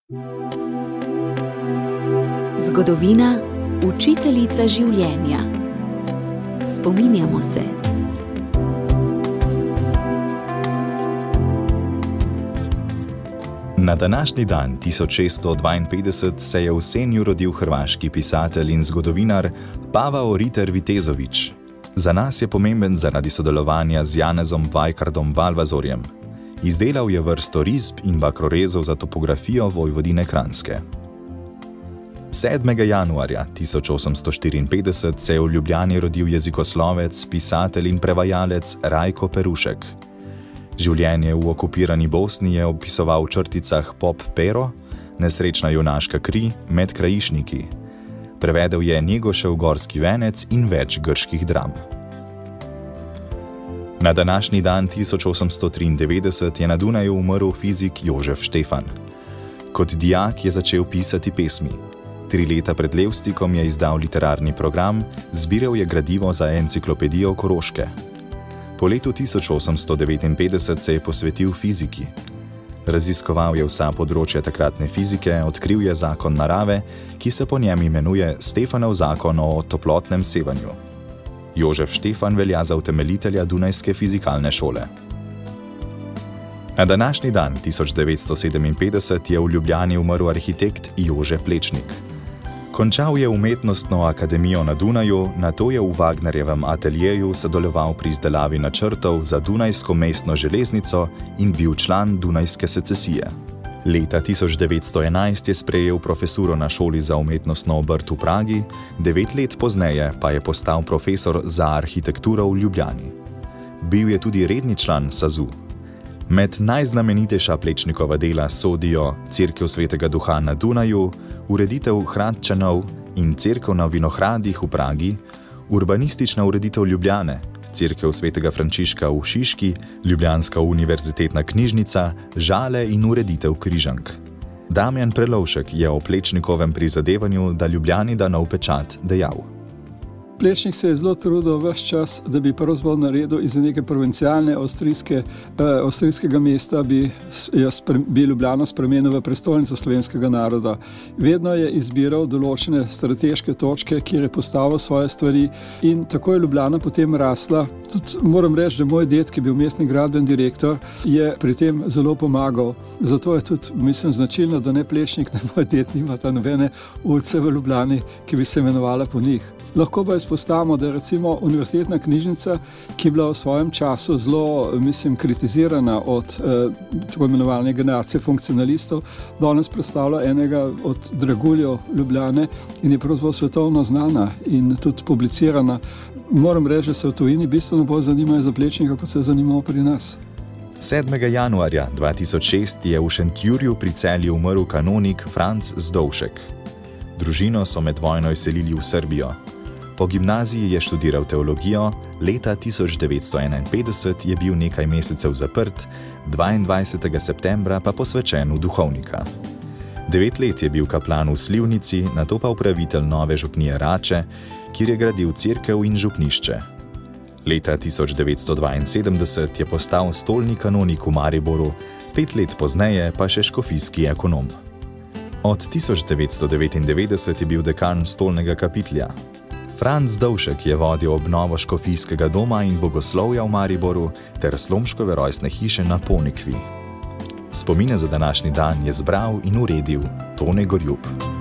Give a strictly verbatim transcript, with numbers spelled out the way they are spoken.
Zgodovina, učiteljica življenja. Spominjamo se. Na današnji dan tisoč šeststo dvainpetdeset se je v Senju rodil hrvaški pisatelj in zgodovinar Pavao Riter Vitezović. Za nas je pomemben zaradi sodelovanja z Janezom Vajkardom Valvazorjem. Izdelal je vrsto risb in bakrorezov za topografijo Vojvodine Kranjske. sedmega januarja tisoč osemsto štiriinpetdeset se je v Ljubljani rodil jezikoslovec, pisatelj in prevajalec Rajko Perušek. Življenje v okupirani Bosni je opisoval v črticah Pop Pero, Nesrečna junaška kri, Med krajišniki. Prevedel je Njegošev gorski venec in več grških dram. Na današnji dan tisoč osemsto triindevetdeset je na Dunaju umrl fizik Jožef Štefan. Kot dijak je začel pisati pesmi. Tri leta pred Levstikom je izdal literarni program, zbiral je gradivo za enciklopedijo Koroške. Po letu tisoč osemsto devetinpetdeset se je posvetil fiziki. Raziskoval je vsa področja takratne fizike, odkril je zakon narave, ki se po njem imenuje Stefanov zakon o toplotnem sevanju. Jožef Štefan velja za utemeljitelja Dunajske fizikalne šole. Na današnji dan tisoč devetsto sedeminpetdeset je v Ljubljani umrl arhitekt Jože Plečnik. Končal je umetnostno akademijo na Dunaju, nato je v Wagnerjevem ateljeju sodeloval pri izdelavi načrtov za Dunajsko mestno železnico in bil član Dunajske secesije. Leta tisoč devetsto enajst je sprejel profesuro na šoli za umetnostno obrt v Pragi, devet let pozneje pa je postal profesor za arhitekturo v Ljubljani. Bil je tudi redni član SAZU. Med najznamenitejša Plečnikova dela sodijo Cerkev svetega Duha na Dunaju, ureditev Hradčanov in Cerkev na Vinohradih v Pragi, urbanistična ureditev Ljubljane, Cerkev svetega Frančiška v Šiški, Ljubljanska univerzitetna knjižnica, Žale in ureditev Križank. Damjan Prelovšek je o Plečnikovem prizadevanju, da Ljubljani da nov pečat, dejal. Plečnik se je zelo trudil ves čas, da bi pravzaprav naredil iz neke provincialne avstrijske, eh, avstrijskega mesta, bi, bi Ljubljano spremenil v prestolnico slovenskega naroda. Vedno je izbiral določene strateške točke, kjer je postavil svoje stvari in tako je Ljubljana potem rasla. Tudi moram reči, da moj ded, ki je bil mestni gradbeni direktor, je pri tem zelo pomagal. Zato je tudi, mislim, značilno, da ne Plečnik, ne moj ded nimata nobene ulice v Ljubljani, ki bi se imenovala po njih. Lahko pa izpostavimo, da je recimo univerzitetna knjižnica, ki je bila v svojem času zelo, mislim, kritizirana od eh, tako imenovane generacije funkcionalistov, danes predstavlja enega od draguljev Ljubljane in je pravzaprav svetovno znana in tudi publicirana. Moram reči, da se v tujini bistveno bolj zanimajo za Plečnika, kot se zanimajo pri nas. sedmega januarja dva tisoč šest je v Šentjurju pri Celju umrl kanonik Franc Zdolšek. Družino so med vojno izselili v Srbijo. Po gimnaziji je študiral teologijo, leta tisoč devetsto enainpetdeset je bil nekaj mesecev zaprt, dvaindvajsetega septembra pa posvečen v duhovnika. Devet let je bil kaplan v Slivnici, nato pa upravitelj nove župnije Rače, kjer je gradil cerkev in župnišče. Leta tisoč devetsto dvainsedemdeset je postal stolni kanonik v Mariboru, pet let pozneje pa še škofijski ekonom. Od tisoč devetsto devetindevetdeset je bil dekan stolnega kapitlja. Franc Zdolšek je vodil obnovo škofijskega doma in bogoslovja v Mariboru ter Slomškove rojstne hiše na Ponikvi. Spomine za današnji dan je zbral in uredil Tone Gorjup.